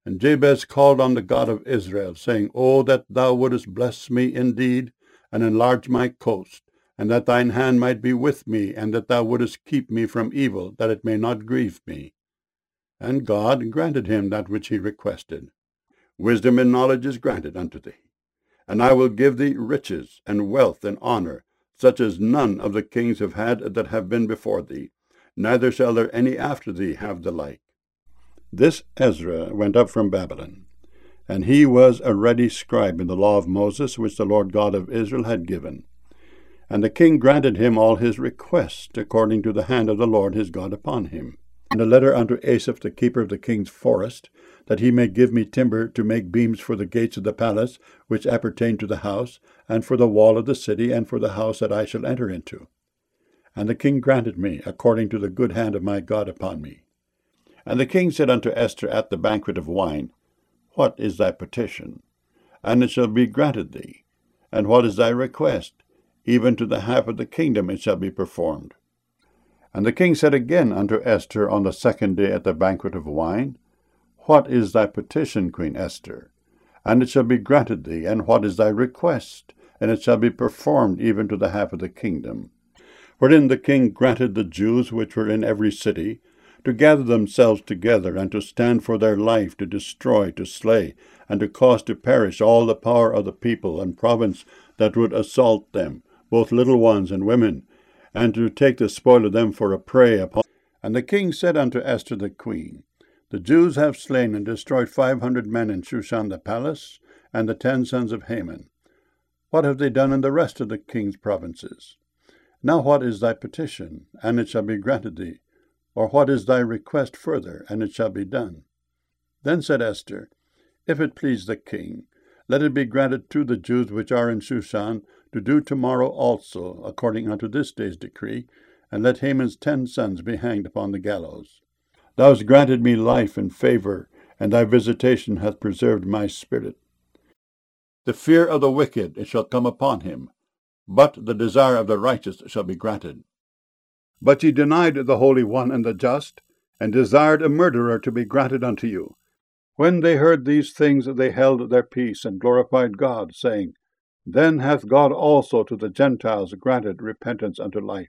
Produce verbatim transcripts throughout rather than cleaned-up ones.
And Jabez called on the God of Israel, saying, O that thou wouldest bless me indeed, and enlarge my coast, and that thine hand might be with me, and that thou wouldest keep me from evil, that it may not grieve me. And God granted him that which he requested. Wisdom and knowledge is granted unto thee. And I will give thee riches, and wealth, and honor, such as none of the kings have had that have been before thee, neither shall there any after thee have the like. This Ezra went up from Babylon, and he was a ready scribe in the law of Moses, which the Lord God of Israel had given. And the king granted him all his requests, according to the hand of the Lord his God upon him. And a letter unto Asaph, the keeper of the king's forest, that he may give me timber to make beams for the gates of the palace, which appertain to the house, and for the wall of the city, and for the house that I shall enter into. And the king granted me, according to the good hand of my God upon me. And the king said unto Esther at the banquet of wine, What is thy petition? And it shall be granted thee. And what is thy request? Even to the half of the kingdom it shall be performed. And the king said again unto Esther on the second day at the banquet of wine, What is thy petition, Queen Esther? And it shall be granted thee. And what is thy request? And it shall be performed even to the half of the kingdom. Wherein the king granted the Jews which were in every city to gather themselves together, and to stand for their life, to destroy, to slay, and to cause to perish all the power of the people and province that would assault them, both little ones and women, and to take the spoil of them for a prey upon. And the king said unto Esther the queen, The Jews have slain and destroyed five hundred men in Shushan the palace, and the ten sons of Haman. What have they done in the rest of the king's provinces? Now what is thy petition? And it shall be granted thee. Or what is thy request further? And it shall be done. Then said Esther, If it please the king, let it be granted to the Jews which are in Shushan to do tomorrow also, according unto this day's decree, and let Haman's ten sons be hanged upon the gallows. Thou hast granted me life and favor, and thy visitation hath preserved my spirit. The fear of the wicked it shall come upon him, but the desire of the righteous shall be granted. But ye denied the Holy One and the just, and desired a murderer to be granted unto you. When they heard these things, they held their peace, and glorified God, saying, Then hath God also to the Gentiles granted repentance unto life.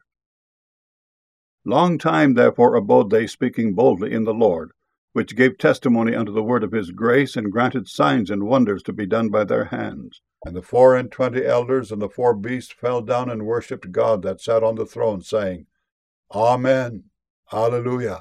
Long time therefore abode they, speaking boldly in the Lord, which gave testimony unto the word of his grace, and granted signs and wonders to be done by their hands. And the four and twenty elders and the four beasts fell down and worshipped God that sat on the throne, saying, Amen. Alleluia.